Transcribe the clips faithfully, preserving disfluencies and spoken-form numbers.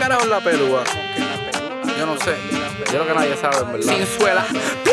carajo es la pelúa? Yo no sé. Yo creo que nadie sabe, en verdad. Sin suela.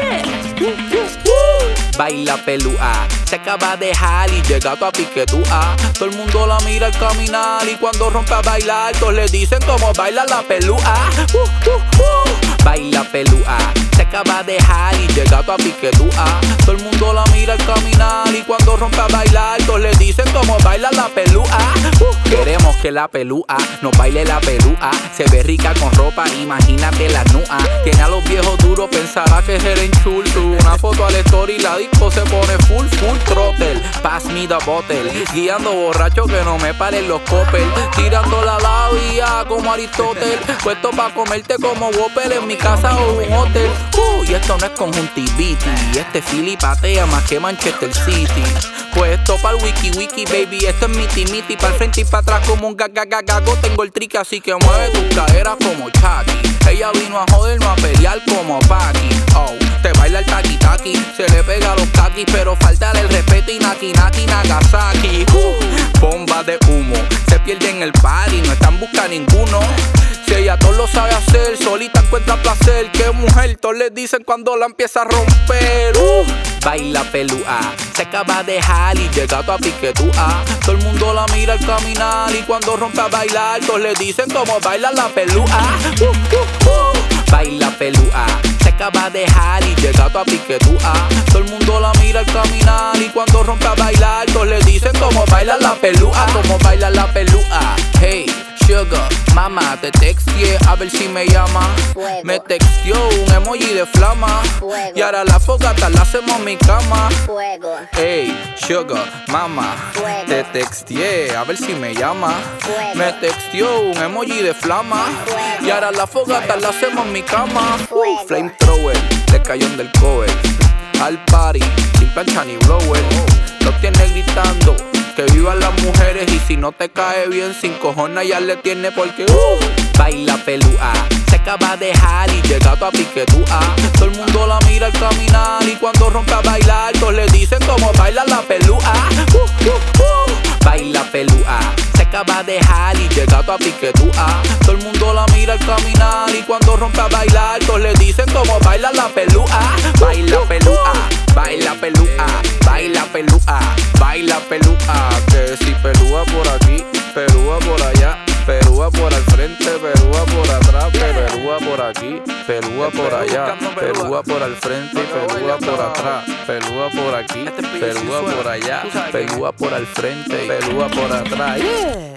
Baila pelúa, se acaba de dejar y llega tu piquetúa. Todo el mundo la mira al caminar y cuando rompe a bailar, todos le dicen cómo baila la pelúa. Uh, uh, uh. Baila pelúa, se acaba de dejar y llega tu piquetúa. Todo el mundo la mira al caminar y cuando rompe a bailar, todos le dicen cómo baila la pelúa. Uh, queremos que la pelúa nos baile la pelúa. Se ve rica con ropa, imagínate la nua. Tiene a los viejos duros, pensará que es el chul. Una foto al story y la disco se pone full, full throttle. Pass me the bottle, guiando borracho que no me paren los coppel. Tirando la labia como Aristóteles, puesto pa' comerte como Whopper en mi casa o un hotel. Uh, y esto no es conjuntivitis, este Philly patea más que Manchester City. Pues esto pa'l wiki wiki baby, esto es miti miti. Pa'l frente y pa' atrás como un gagagagago. Tengo el trick así que mueve tus caderas como Chucky. Ella vino a joder, no a pelear como Paki. Oh, te baila el taki taki, se le pega a los kakis, pero falta el respeto y naki naki Nagasaki. Uh, bomba de humo, se pierde en el party, no están buscando ninguno. Si ella todo lo sabe hacer, solita encuentra placer. Que mujer, todos les dicen cuando la empieza a romper. Uh, baila pelúa, se acaba de dejar y llega tu piquetúa. Todo el mundo la mira al caminar y cuando rompe a bailar, todos le dicen cómo baila la pelúa. Uh, uh, uh. Baila pelúa, se acaba de dejar y llega tu piquetúa. Todo el mundo la mira al caminar y cuando rompe a bailar, todos le dicen cómo baila la pelúa. Cómo baila la pelúa. Hey, sugar, mamá, te texteé a ver si me llama. Fuego. Me texteó un emoji de flama. Fuego. Y ahora la fogata la hacemos en mi cama. Fuego, Hey, sugar, mamá, Fuego. te texteé a ver si me llama. Fuego. Me texteó un emoji de flama. Fuego. Y ahora la fogata la hacemos en mi cama. Fuego. Uh, flamethrower, le cayó en del cover. Al party, sin plancha ni blower. Los tiene gritando que vivan las mujeres y si no te cae bien, sin cojones ya le tiene porque uh, baila pelúa, se acaba de dejar y llega tu piquetúa. Todo el mundo la mira al caminar y cuando rompe a bailar, todos le dicen cómo baila la pelúa. Uh, uh, uh. Baila pelúa, se acaba de dejar y llega tu piquetúa. Todo el mundo la mira al caminar y cuando rompe a bailar, todos le dicen cómo baila la pelúa. Baila pelúa, baila pelúa, baila pelúa, baila pelúa. Que si pelúa por aquí, pelúa por allá, pelúa por al frente, pelúa por atrás, pelúa por aquí, pelúa por allá, pelúa por al frente, pelúa por atrás, pelúa por aquí, pelúa por allá, pelúa por al frente, pelúa por atrás.